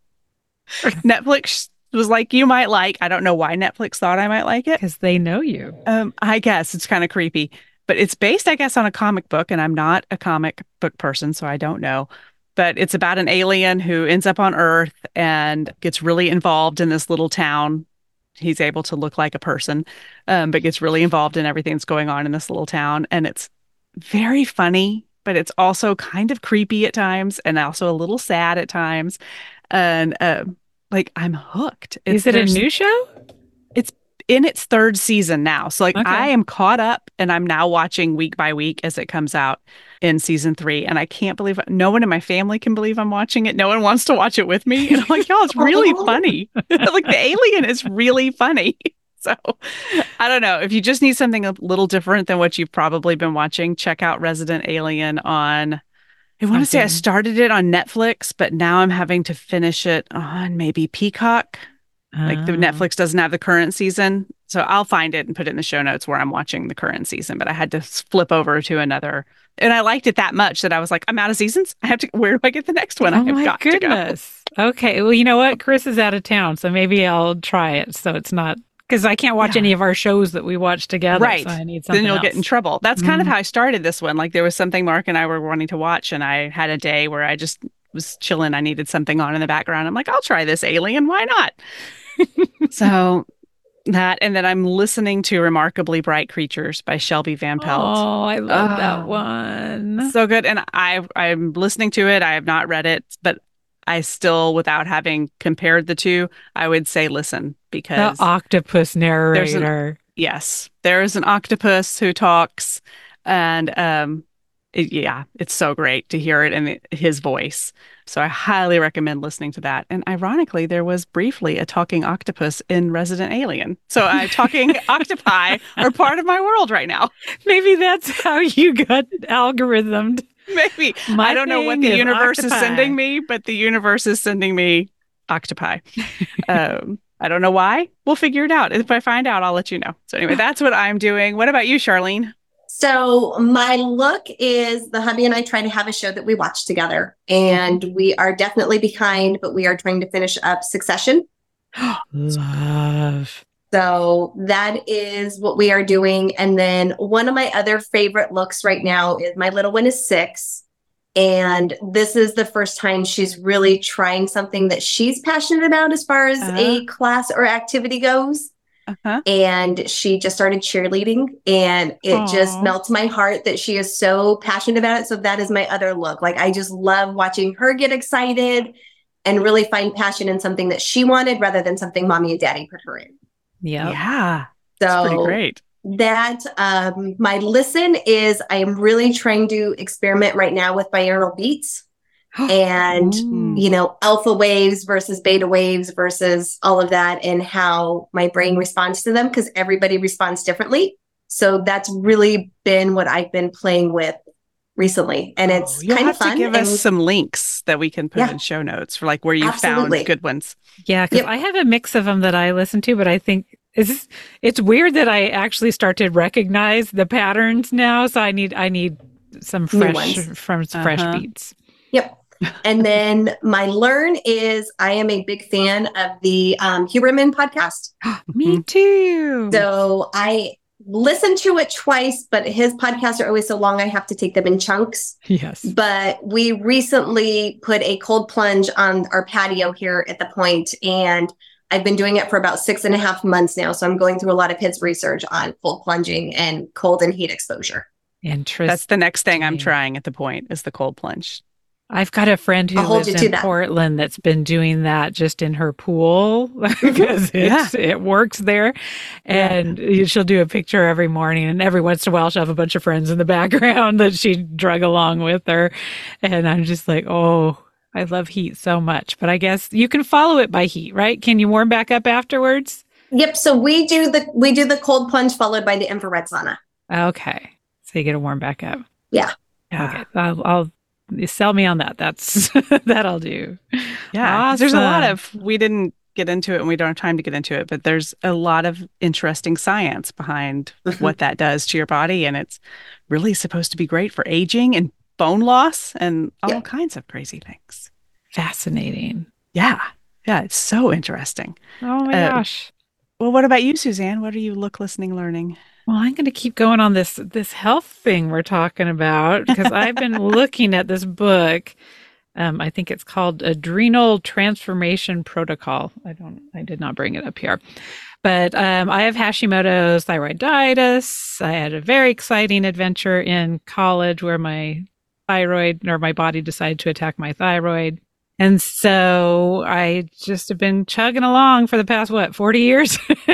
Netflix was like, you might like. I don't know why Netflix thought I might like it. Because they know you. Um, I guess it's kind of creepy, but it's based, I guess, on a comic book, and I'm not a comic book person, so I don't know. But it's about an alien who ends up on Earth and gets really involved in this little town. He's able to look like a person, um, but gets really involved in everything that's going on in this little town. And it's very funny, but it's also kind of creepy at times and also a little sad at times. And um, like, I'm hooked. It's, Is it a there's- new show? It's in its third season now. So like Okay. I am caught up and I'm now watching week by week as it comes out in season three. And I can't believe no one in my family can believe I'm watching it. No one wants to watch it with me. And I'm like, y'all, it's really funny. Like the alien is really funny. So I don't know. If you just need something a little different than what you've probably been watching, check out Resident Alien on I want to say I Something. started it on Netflix, but now I'm having to finish it on maybe Peacock. Like the Oh. Netflix doesn't have the current season. So I'll find it and put it in the show notes where I'm watching the current season. But I had to flip over to another. And I liked it that much that I was like, I'm out of seasons. I have to, where do I get the next one? I Oh have my got to go. goodness. Okay. Well, you know what? Chris is out of town, so maybe I'll try it. So it's not because I can't watch Yeah. any of our shows that we watch together. Right. So I need something Then you'll else. get in trouble. That's kind of Mhm. how I started this one. Like there was something Mark and I were wanting to watch, and I had a day where I just was chilling. I needed something on in the background. I'm like, I'll try this Alien. Why not? So that, and then I'm listening to Remarkably Bright Creatures by Shelby Van Pelt. Oh, I love Oh. that one. So good. And I I'm listening to it. I have not read it, but I still, without having compared the two, I would say listen, The because octopus an- narrator. yes, there is an octopus who talks, and um, it- yeah, it's so great to hear it in it- his voice. So I highly recommend listening to that. And ironically, there was briefly a talking octopus in Resident Alien. So uh, talking octopi are part of my world right now. Maybe that's how you got algorithmed. Maybe. My I don't know what thing the is universe is octopi. sending me, but the universe is sending me octopi. um, I don't know why. We'll figure it out. If I find out, I'll let you know. So anyway, that's what I'm doing. What about you, Charlene? So my look is the hubby and I try to have a show that we watch together, and we are definitely behind, but we are trying to finish up Succession. Love. So that is what we are doing. And then one of my other favorite looks right now is my little one is six. And this is the first time she's really trying something that she's passionate about as far as a Uh-huh. class or activity goes. Uh-huh. And she just started cheerleading, and it just Aw. melts my heart that she is so passionate about it. So that is my other look. Like I just love watching her get excited and really find passion in something that she wanted rather than something mommy and daddy put her in. Yep. Yeah, that's pretty So great. that um, my listen is I am really trying to experiment right now with binaural beats and Ooh. you know, alpha waves versus beta waves versus all of that, and how my brain responds to them, because everybody responds differently. So that's really been what I've been playing with recently, and it's Oh, you'll kind have of fun. to give and us some links that we can put Yeah. in show notes for like where you Absolutely. found good ones. Yeah, because Yep. I have a mix of them that I listen to, but I think It's, it's weird that I actually start to recognize the patterns now. So I need, I need some fresh, from uh-huh. fresh beets. Yep. And then my learn is I am a big fan of the um, Huberman podcast. Me too. So I listen to it twice, but his podcasts are always so long, I have to take them in chunks. Yes. But we recently put a cold plunge on our patio here at the point, and I've been doing it for about six and a half months now. So I'm going through a lot of his research on cold plunging and cold and heat exposure. Interesting. That's the next thing I'm trying at the point is the cold plunge. I've got a friend who lives in that. Portland that's been doing that just in her pool because yeah. it works there. And yeah. she'll do a picture every morning, and every once in a while she'll have a bunch of friends in the background that she drug along with her. And I'm just like, oh, I love heat so much. But I guess you can follow it by heat, right? Can you warm back up afterwards? Yep. So we do the we do the cold plunge followed by the infrared sauna. Okay. So you get to warm back up. Yeah. Okay. I'll, I'll You sell me on that. That's that I'll do. Yeah. Awesome. There's a lot of, we didn't get into it and we don't have time to get into it, but there's a lot of interesting science behind what that does to your body. And it's really supposed to be great for aging and bone loss and all yeah. kinds of crazy things. Fascinating. Yeah. Yeah. It's so interesting. Oh my uh, gosh. Well, what about you, Suzanne? What are you look, listening, learning? Well, I'm going to keep going on this this health thing we're talking about because I've been looking at this book. Um, I think it's called Adrenal Transformation Protocol. I don't, I did not bring it up here, but um, I have Hashimoto's thyroiditis. I had a very exciting adventure in college where my thyroid or my body decided to attack my thyroid. And so I just have been chugging along for the past, what, forty years?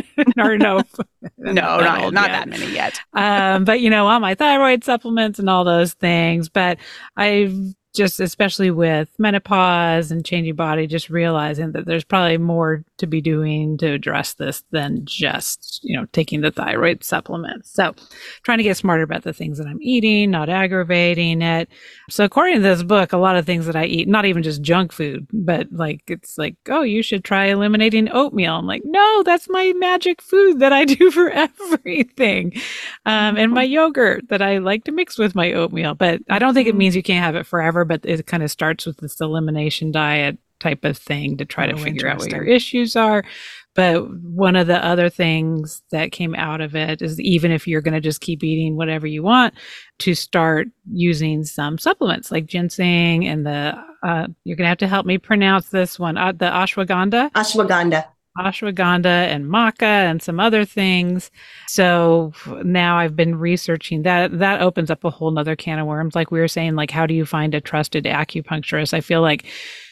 or no, no, not, not that many yet. um, but, you know, all my thyroid supplements and all those things. But I've just, especially with menopause and changing body, just realizing that there's probably more to be doing to address this than just, you know, taking the thyroid supplements. So trying to get smarter about the things that I'm eating, not aggravating it. So according to this book, a lot of things that I eat, not even just junk food, but like, it's like, oh, you should try eliminating oatmeal. I'm like, no, that's my magic food that I do for everything. Um, and my yogurt that I like to mix with my oatmeal, but I don't think it means you can't have it forever, but it kind of starts with this elimination diet type of thing to try oh, to figure out what your issues are. But one of the other things that came out of it is even if you're going to just keep eating whatever you want, to start using some supplements like ginseng and the, uh, you're going to have to help me pronounce this one, uh, the ashwagandha. Ashwagandha. ashwagandha and maca and some other things. So now I've been researching that. That opens up a whole nother can of worms. Like we were saying, like, how do you find a trusted acupuncturist? I feel like,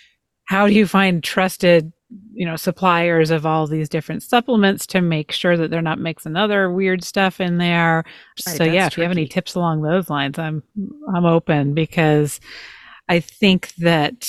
how do you find trusted, you know, suppliers of all these different supplements to make sure that they're not mixing other weird stuff in there? Right, so yeah, if tricky. you have any tips along those lines, I'm, I'm open, because I think that,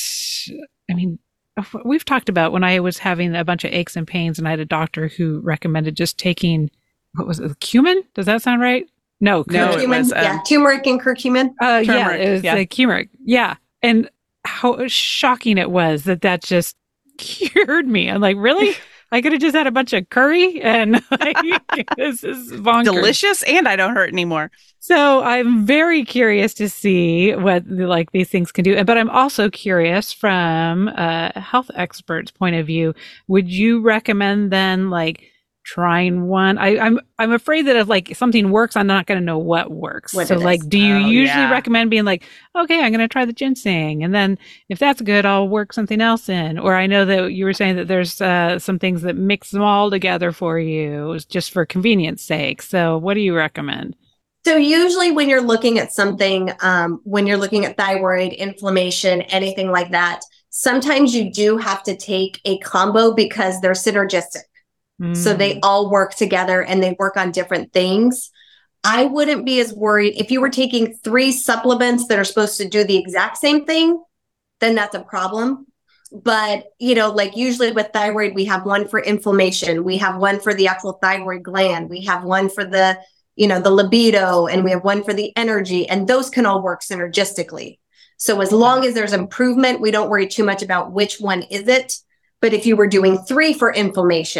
I mean, we've talked about when I was having a bunch of aches and pains and I had a doctor who recommended just taking, what was it, cumin? Does that sound right? No, no, it was, um, yeah, turmeric and curcumin. Uh, yeah, it was yeah. the turmeric. Yeah. And how shocking it was that that just cured me. I'm like, really? I could have just had a bunch of curry and like, this is bonkers. Delicious, and I don't hurt anymore. So I'm very curious to see what like these things can do. But I'm also curious from a health expert's point of view, would you recommend then like trying one? I, I'm I'm afraid that if like something works, I'm not going to know what works. What so like, do you oh, usually yeah. recommend being like, okay, I'm going to try the ginseng, and then if that's good, I'll work something else in? Or I know that you were saying that there's uh, some things that mix them all together for you just for convenience sake. So what do you recommend? So usually when you're looking at something, um, when you're looking at thyroid inflammation, anything like that, sometimes you do have to take a combo because they're synergistic. Mm. So they all work together and they work on different things. I wouldn't be as worried if you were taking three supplements that are supposed to do the exact same thing, then that's a problem. But, you know, like usually with thyroid, we have one for inflammation. We have one for the actual thyroid gland. We have one for the, you know, the libido, and we have one for the energy, and those can all work synergistically. So as long as there's improvement, we don't worry too much about which one is it. But if you were doing three for inflammation,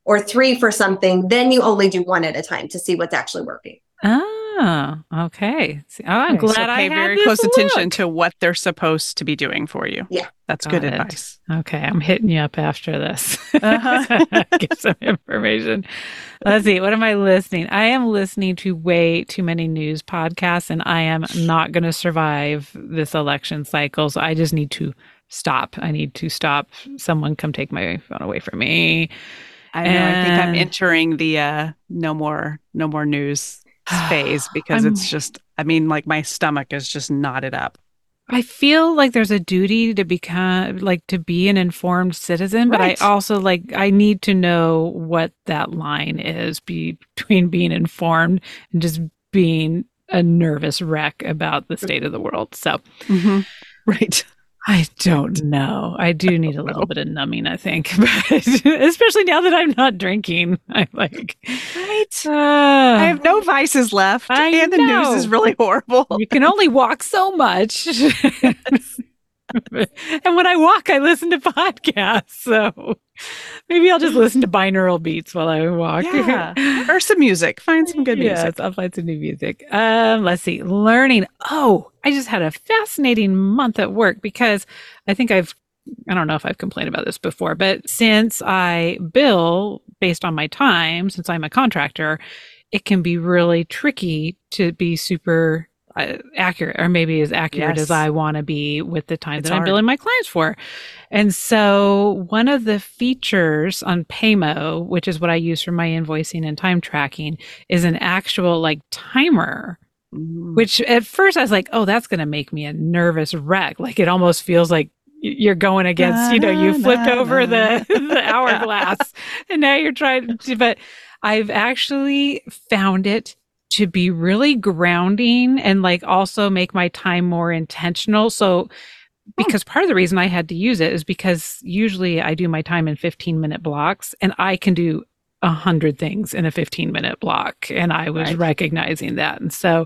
or three for something, then you only do one at a time to see what's actually working. Oh, okay. See, oh, I'm Okay, glad so I pay had very this close attention look. to what they're supposed to be doing for you. Yeah. That's Got good it. advice. Okay, I'm hitting you up after this. Uh-huh. Get some information. Let's see. What am I listening? I am listening to way too many news podcasts, and I am not going to survive this election cycle. So I just need to stop. I need to stop. Someone come take my phone away from me. I know. I think I'm And entering the uh, no more, no more news phase because I'm it's just, I mean, like my stomach is just knotted up. I feel like there's a duty to become like to be an informed citizen, but Right. I also like I need to know what that line is be, between being informed and just being a nervous wreck about the state of the world. So Mm-hmm. Right. I don't know. I do need a little know. bit of numbing, I think, but especially now that I'm not drinking. I like Right. uh, I have no vices left, I and the news know. is really horrible. You can only walk so much. And when I walk, I listen to podcasts. So maybe I'll just listen to binaural beats while I walk. Yeah. Or some music. Find some good Yes, music. I'll find some new music. Um, let's see. Learning. Oh, I just had a fascinating month at work because I think I've, I don't know if I've complained about this before, but since I bill based on my time, since I'm a contractor, it can be really tricky to be super uh, accurate, or maybe as accurate Yes. as I want to be with the time It's that I'm hard. billing my clients for. And so one of the features on Paymo, which is what I use for my invoicing and time tracking, is an actual like timer. Mm. Which at first I was like, oh, that's going to make me a nervous wreck. Like it almost feels like y- you're going against, you know, you flipped Na, na, over na. the, the hourglass and now you're trying to, but I've actually found it to be really grounding and like also make my time more intentional. So, because part of the reason I had to use it is because usually I do my time in fifteen minute blocks and I can do a hundred things in a fifteen minute block. And I was Right. recognizing that. And so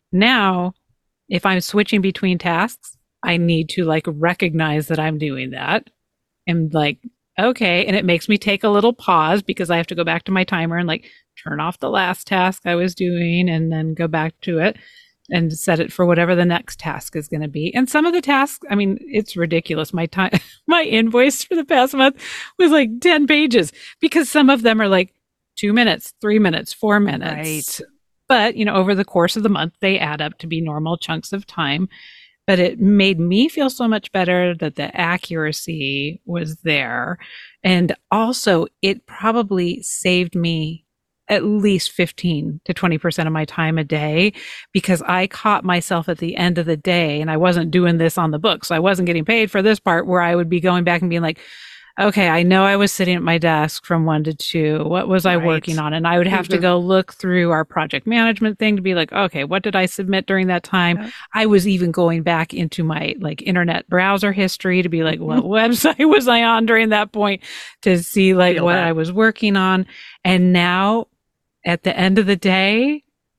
now if I'm switching between tasks, I need to like recognize that I'm doing that and like, okay. And it makes me take a little pause because I have to go back to my timer and like turn off the last task I was doing and then go back to it and set it for whatever the next task is going to be. And some of the tasks, I mean, it's ridiculous. My time, my invoice for the past month was like ten pages because some of them are like two minutes, three minutes, four minutes. Right. But, you know, over the course of the month, they add up to be normal chunks of time. But it made me feel so much better that the accuracy was there. And also, it probably saved me at least fifteen to twenty percent of my time a day because I caught myself at the end of the day and I wasn't doing this on the book. So I wasn't getting paid for this part where I would be going back and being like, okay, I know I was sitting at my desk from one to two. What was I Right. working on? And I would have to Mhm. go look through our project management thing to be like, okay, what did I submit during that time? Yep. I was even going back into my like internet browser history to be like, what website was I on during that point to see like Feel what that. I was working on. And now at the end of the day,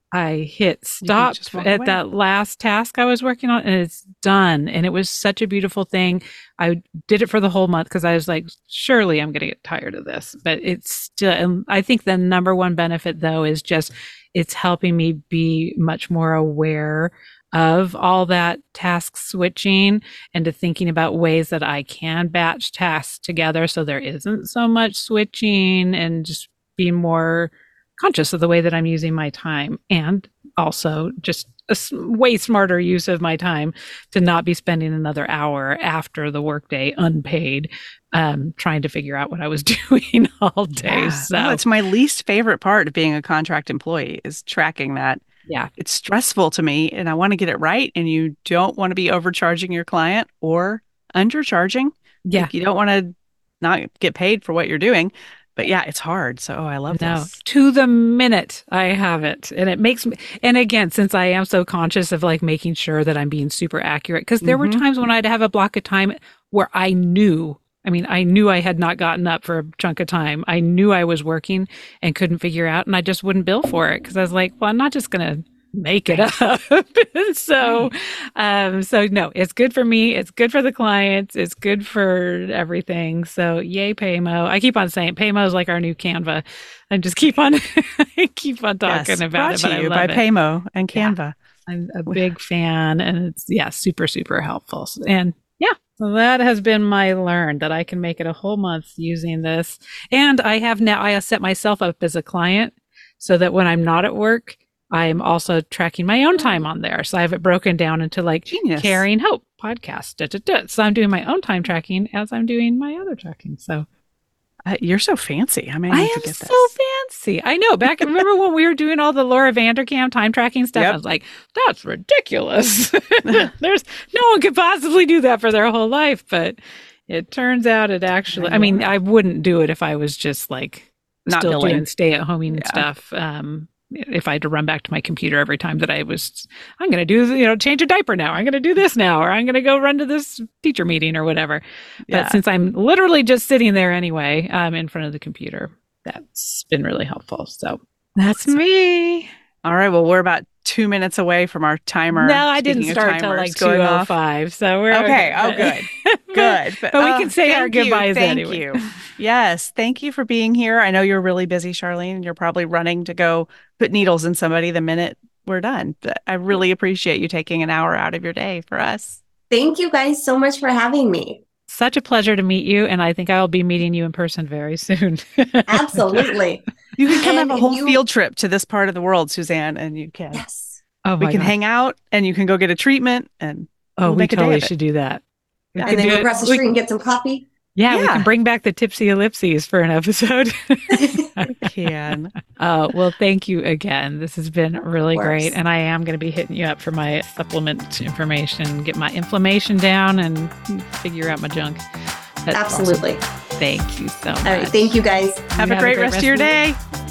I hit stop just walk at away. that last task I was working on and it's done. And it was such a beautiful thing. I did it for the whole month because I was like, surely I'm going to get tired of this. But it's still, and I think the number one benefit though is just it's helping me be much more aware of all that task switching and to thinking about ways that I can batch tasks together so there isn't so much switching and just being more conscious of the way that I'm using my time and also just a s- way smarter use of my time to not be spending another hour after the workday unpaid um, trying to figure out what I was doing all day. Yeah. So Oh, it's my least favorite part of being a contract employee is tracking that. yeah, It's stressful to me and I want to get it right. And you don't want to be overcharging your client or undercharging. yeah. Like, you don't want to not get paid for what you're doing. But yeah, it's hard. So oh, I love No, this. to the minute I have it. And it makes me, and again, since I am so conscious of like making sure that I'm being super accurate, because there were Mhm. times when I'd have a block of time where I knew, I mean, I knew I had not gotten up for a chunk of time. I knew I was working and couldn't figure out, and I just wouldn't bill for it because I was like, well, I'm not just going to make it up. so, um, so no, it's good for me. It's good for the clients. It's good for everything. So yay, Paymo. I keep on saying Paymo is like our new Canva. I just keep on, keep on talking yes, about brought it. To But you I love by it. Paymo and Canva. Yeah, I'm a big fan, and it's yeah, super, super helpful. And yeah, so that has been my learn that I can make it a whole month using this. And I have now, I have set myself up as a client so that when I'm not at work, I'm also tracking my own time on there. So I have it broken down into like Genius. Carrying Hope podcast. Da, da, da. So I'm doing my own time tracking as I'm doing my other tracking. So uh, you're so fancy. I mean, I I am to get so this. fancy. I know. Back remember when we were doing all the Laura Vanderkam time tracking stuff? Yep. I was like, that's ridiculous. There's no one could possibly do that for their whole life. But it turns out it actually. I mean, I wouldn't do it if I was just like Not still billing. doing stay at home and Yeah. stuff. Um, if I had to run back to my computer every time that I was, I'm going to do, you know, change a diaper now. I'm going to do this now, or I'm going to go run to this teacher meeting or whatever. Yeah. But since I'm literally just sitting there anyway, um, in front of the computer, that's been really helpful. So that's me. All right. Well, we're about two minutes away from our timer. No, I didn't Speaking of start till timers like going two oh off. five. So we're Okay. Oh, good. Good. But, but we oh, can say our thank you, goodbyes thank anyway. you. Yes. Thank you for being here. I know you're really busy, Charlene, and you're probably running to go put needles in somebody the minute we're done. But I really appreciate you taking an hour out of your day for us. Thank you guys so much for having me. Such a pleasure to meet you. And I think I'll be meeting you in person very soon. Absolutely. You can come And have a whole you- field trip to this part of the world, Suzanne, and you can. Yes. Oh, we my can gosh. hang out and you can go get a treatment and Oh, we'll we make a day totally of it. should do that. We Yeah. can And then do go it- across the we- street and get some coffee. Yeah, we Yeah. can bring back the tipsy ellipses for an episode. we can. Uh, well, thank you again. This has been really course. great. And I am going to be hitting you up for my supplement information, get my inflammation down and figure out my junk. That's Absolutely. awesome. Thank you so much. All right. Thank you guys. Have a great rest of your day.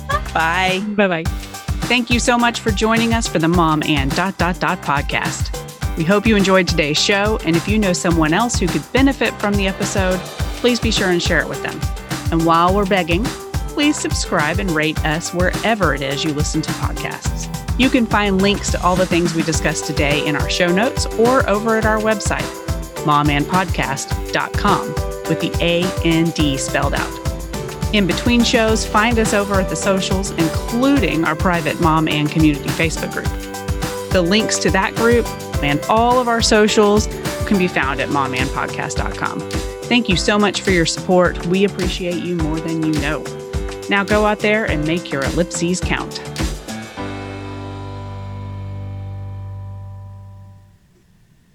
Bye. Bye bye. Thank you so much for joining us for the Mom and dot dot dot podcast. We hope you enjoyed today's show, and if you know someone else who could benefit from the episode, please be sure and share it with them. And while we're begging, please subscribe and rate us wherever it is you listen to podcasts. You can find links to all the things we discussed today in our show notes or over at our website, mom and podcast dot com, with the A N D spelled out. In between shows, find us over at the socials, including our private Mom and Community Facebook group. The links to that group and all of our socials can be found at mom and podcast dot com. Thank you so much for your support. We appreciate you more than you know. Now go out there and make your ellipses count.